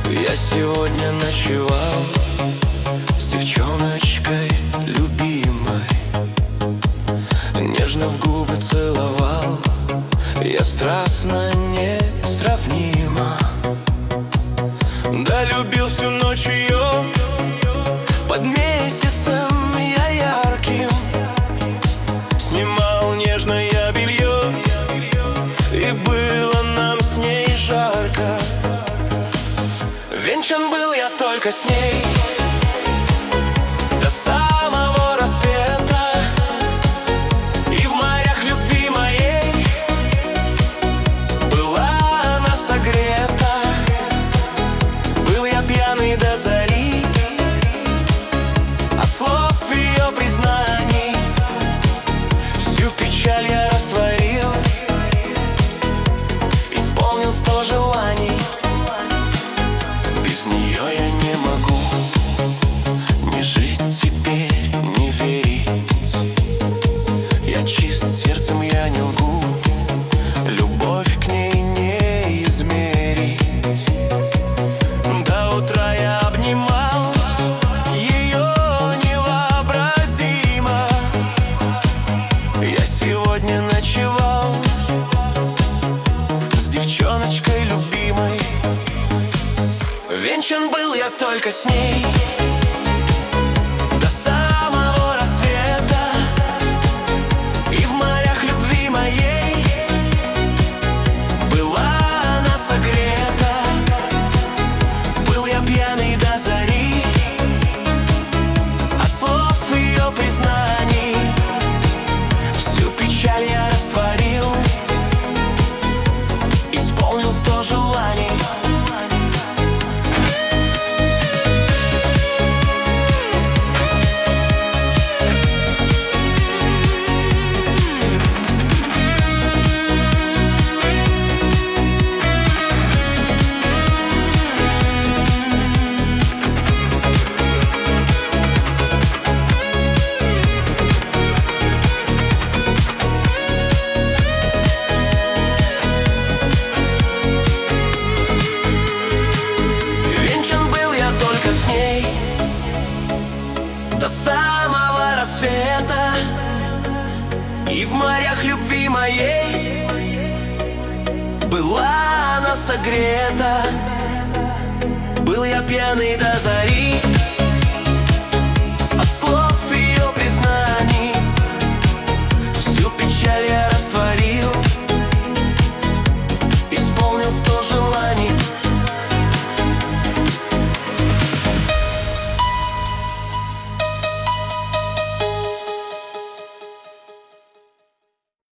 Я сегодня ночевал с девчоночкой любимой, нежно в губы целовал, я страстно несравнима. Да, любил всю ночь ее, под месяцем я ярким снимал нежное белье, и было нам с ней жарко. Венчан был я только с ней до самого рассвета, и в морях любви моей была она согрета. Был я пьяный до зари от слов ее признаний, всю печаль я растворил, исполнил 100 желаний. Без нее я не могу не жить теперь, не верить. Я чист сердцем, я не лгу, любовь к ней не измерить. До утра я обнимал ее невообразимо. Я сегодня ночевал с девчоночкой любимой. Венчан был я только с ней до самого рассвета, и в морях любви моей была она согрета. Был я пьяный до зари от слов ее признаний, всю печаль я растворил, исполнил 100 желаний. До самого рассвета, и в морях любви моей была она согрета. Был я пьяный до зари